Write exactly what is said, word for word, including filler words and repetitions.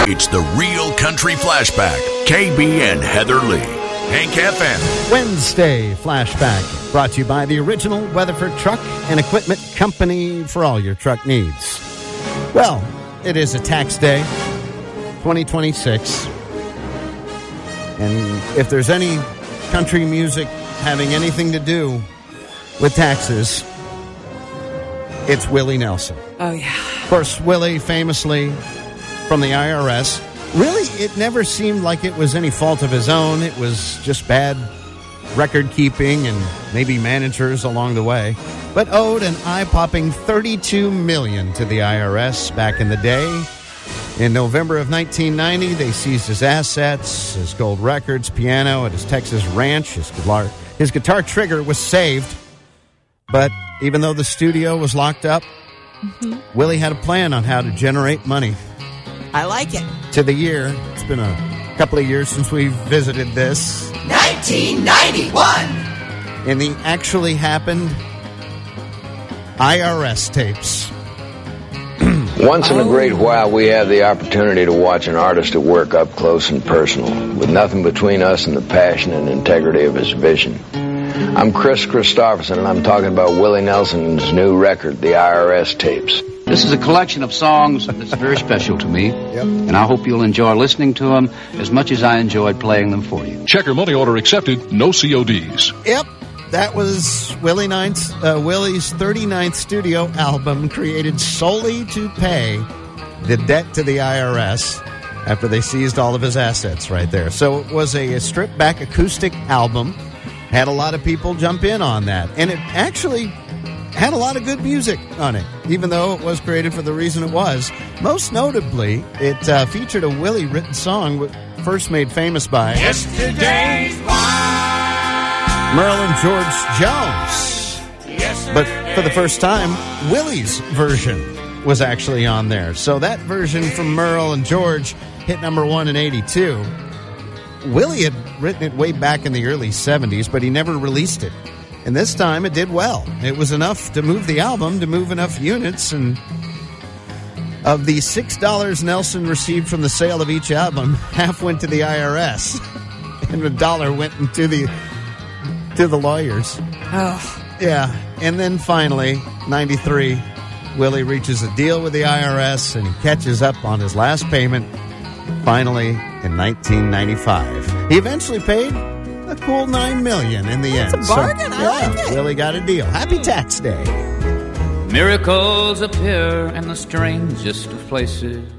It's the Real Country Flashback. K B and Heather Lee. Hank F M. Wednesday Flashback, brought to you by the original Weatherford Truck and Equipment Company for all your truck needs. Well, it is a tax day, twenty twenty-six. And if there's any country music having anything to do with taxes, it's Willie Nelson. Oh, yeah. Of course, Willie famously from the I R S. Really, it never seemed like it was any fault of his own. It was just bad record keeping and maybe managers along the way. But owed an eye-popping thirty-two million dollars to the I R S back in the day. In November of nineteen ninety, they seized his assets, his gold records, piano at his Texas ranch. His guitar, his guitar trigger was saved. But even though the studio was locked up, mm-hmm. Willie had a plan on how to generate money. I like it. To the year, it's been a couple of years since we visited this. nineteen ninety-one! In the Actually Happened I R S tapes. Once in a great while, we have the opportunity to watch an artist at work up close and personal, with nothing between us and the passion and integrity of his vision. I'm Chris Christopherson, and I'm talking about Willie Nelson's new record, the I R S tapes. This is a collection of songs that's very special to me, yep. and I hope you'll enjoy listening to them as much as I enjoyed playing them for you. Check your money order accepted, no C O Ds. Yep, that was Willie Ninth, uh, Willie's thirty-ninth studio album, created solely to pay the debt to the I R S after they seized all of his assets right there. So it was a, a stripped-back acoustic album. Had a lot of people jump in on that, and it actually had a lot of good music on it, even though it was created for the reason it was. Most notably, it uh, featured a Willie-written song first made famous by Yesterday's Wine. Merle and George Jones. But for the first time, Willie's version was actually on there. So that version from Merle and George hit number one in eighty-two. Willie had written it way back in the early seventies, but he never released it. And this time it did well. It was enough to move the album, to move enough units. And of the six dollars Nelson received from the sale of each album, half went to the I R S. And a dollar went into the to the lawyers. Oh. Yeah. And then finally, ninety-three, Willie reaches a deal with the I R S and he catches up on his last payment, finally in nineteen ninety-five. He eventually paid a cool nine million dollars in the That's end. a bargain. So, I yeah, like it. Willie got a deal. Happy Tax Day. Miracles appear in the strangest of places.